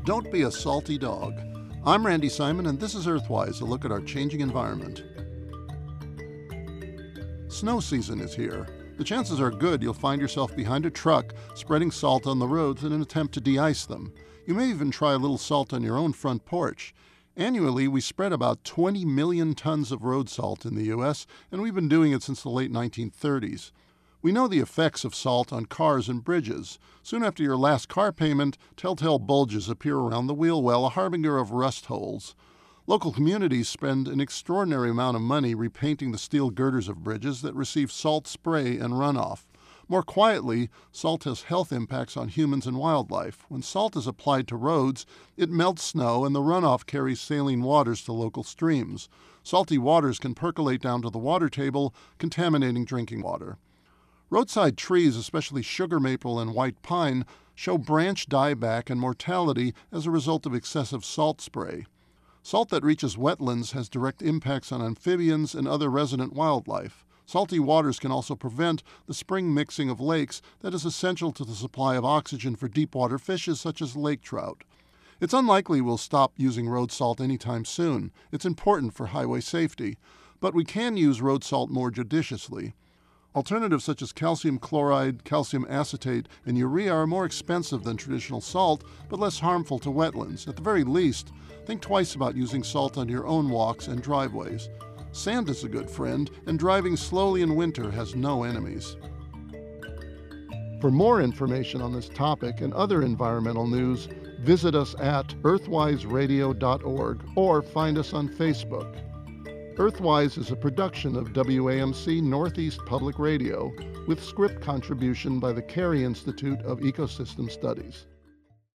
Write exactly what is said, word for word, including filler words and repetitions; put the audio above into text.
Don't be a salty dog. I'm Randy Simon, and this is Earthwise, a look at our changing environment. Snow season is here. The chances are good you'll find yourself behind a truck spreading salt on the roads in an attempt to de-ice them. You may even try a little salt on your own front porch. Annually, we spread about twenty million tons of road salt in the U S, and we've been doing it since the late nineteen thirties. We know the effects of salt on cars and bridges. Soon after your last car payment, telltale bulges appear around the wheel well, a harbinger of rust holes. Local communities spend an extraordinary amount of money repainting the steel girders of bridges that receive salt spray and runoff. More quietly, salt has health impacts on humans and wildlife. When salt is applied to roads, it melts snow and the runoff carries saline waters to local streams. Salty waters can percolate down to the water table, contaminating drinking water. Roadside trees, especially sugar maple and white pine, show branch dieback and mortality as a result of excessive salt spray. Salt that reaches wetlands has direct impacts on amphibians and other resident wildlife. Salty waters can also prevent the spring mixing of lakes that is essential to the supply of oxygen for deep-water fishes such as lake trout. It's unlikely we'll stop using road salt anytime soon. It's important for highway safety. But we can use road salt more judiciously. Alternatives such as calcium chloride, calcium acetate, and urea are more expensive than traditional salt, but less harmful to wetlands. At the very least, think twice about using salt on your own walks and driveways. Sand is a good friend, and driving slowly in winter has no enemies. For more information on this topic and other environmental news, visit us at earthwise radio dot org or find us on Facebook. Earthwise is a production of W A M C Northeast Public Radio with script contribution by the Carey Institute of Ecosystem Studies.